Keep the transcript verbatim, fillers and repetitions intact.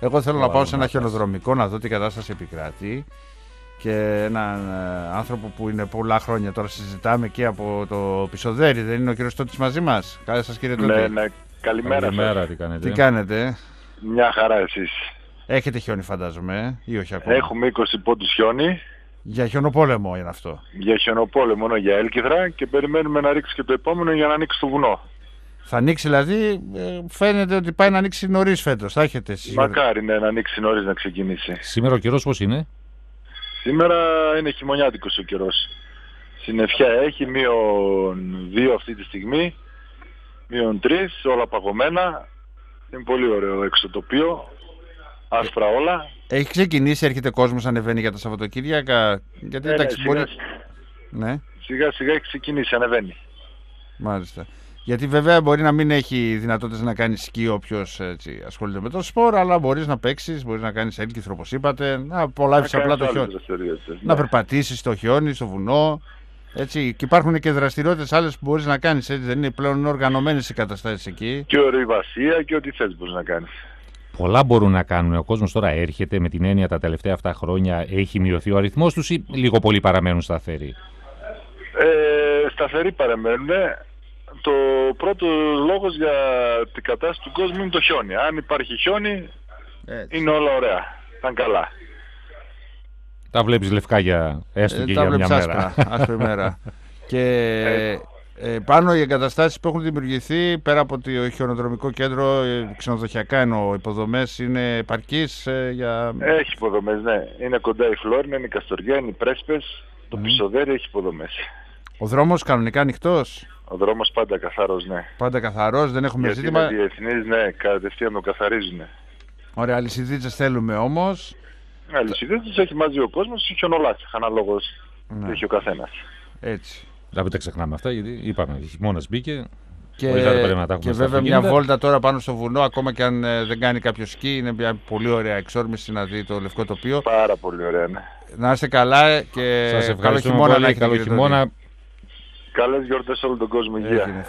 Εγώ θέλω να πάω σε ένα χιονοδρομικό να δω τι κατάσταση επικρατεί. Και έναν ε, άνθρωπο που είναι πολλά χρόνια τώρα συζητάμε εκεί από το Πισοδέρι. Δεν είναι ο κύριος Τότης μαζί μας? Καλώς σας κύριε Τότη. Ναι, ναι. Καλημέρα, Καλημέρα, τι κάνετε. Τι κάνετε? Μια χαρά εσείς? Έχετε χιόνι φαντάζομαι ή όχι ακόμα? Έχουμε είκοσι πόντους χιόνι. Για χιονοπόλεμο είναι αυτό? Για χιονοπόλεμο, μόνο για έλκυθρα, και περιμένουμε να ρίξει και το επόμενο για να ανοίξει το βουνό. Θα ανοίξει δηλαδή, φαίνεται ότι πάει να ανοίξει νωρίς φέτος. Θα έχετε εσείς? Μακάρι ναι, να ανοίξει νωρίς να ξεκινήσει. Σήμερα ο καιρός πώς είναι? Σήμερα είναι χειμωνιάτικος ο καιρός. Συννεφιά έχει, μείον δύο αυτή τη στιγμή, μείον τρεις, όλα παγωμένα. Είναι πολύ ωραίο έξω τοπίο, άσπρα όλα. Έχει ξεκινήσει, έρχεται κόσμος, ανεβαίνει για τα Σαββατοκύριακα? Γιατί ναι, εντάξει, ναι, μπορεί... σιγά, ναι. σιγά σιγά έχει ξεκινήσει, ανεβαίνει. Μάλιστα. Γιατί βέβαια μπορεί να μην έχει δυνατότητες να κάνει σκι όποιος έτσι, ασχολείται με το σπορ, αλλά μπορείς να παίξεις, μπορείς να κάνεις έλκυθρο όπως είπατε, να απολαύσεις απλά το χιόνι. Ναι. Να περπατήσεις στο χιόνι, στο βουνό. Έτσι. Και υπάρχουν και δραστηριότητες άλλες που μπορείς να κάνεις. Έτσι. Δεν είναι πλέον οργανωμένες οι καταστάσεις εκεί. Και ορειβασία και ό,τι θες μπορείς να κάνεις. Πολλά μπορούν να κάνουν. Ο κόσμος τώρα έρχεται με την έννοια τα τελευταία αυτά χρόνια. Έχει μειωθεί ο αριθμός τους ή λίγο πολύ παραμένουν σταθεροί? Ε, σταθεροί παραμένουν. Το πρώτο λόγος για την κατάσταση του κόσμου είναι το χιόνι. Αν υπάρχει χιόνι, έτσι, είναι όλα ωραία. Ήταν καλά. Τα βλέπεις λευκά για έστω ε, και για μια μέρα. Άσπρη μέρα. Και ε, πάνω οι εγκαταστάσεις που έχουν δημιουργηθεί, πέρα από το χιονοδρομικό κέντρο, ε, ξενοδοχειακά εννοώ, υποδομές είναι επαρκείς ε, για... Έχει υποδομές, ναι. Είναι κοντά η Φλόρινα, είναι η Καστοριά, είναι οι Πρέσπες. Το mm. Πισοδέρι έχει υποδομές. Ο δρόμος κανονικά ανοιχτός? Ο δρόμος πάντα καθαρός, ναι. Πάντα καθαρός, δεν έχουμε γιατί ζήτημα. Γιατί είναι διεθνείς, ναι, κατευθείαν το καθαρίζουν. Ωραία, αλυσιδίτσες θέλουμε όμως. Αλυσιδίτσες έχει μαζί ο κόσμος, η χιονολάτσα, αναλόγως ναι. Έχει ο καθένας. Έτσι. Να μην τα ξεχνάμε αυτά, γιατί είπαμε, η χειμώνας μπήκε. Και, και βέβαια μια βόλτα τώρα πάνω στο βουνό, ακόμα και αν ε, δεν κάνει κάποιο σκι, είναι μια πολύ ωραία εξόρμηση να δει το λευκό τοπίο. Πάρα πολύ ωραία, ναι. Να είστε καλά και σας καλό χειμώνα. Πολύ, καλό χειμώνα. Καλές γιορτές σε όλο τον κόσμο. Υγεία.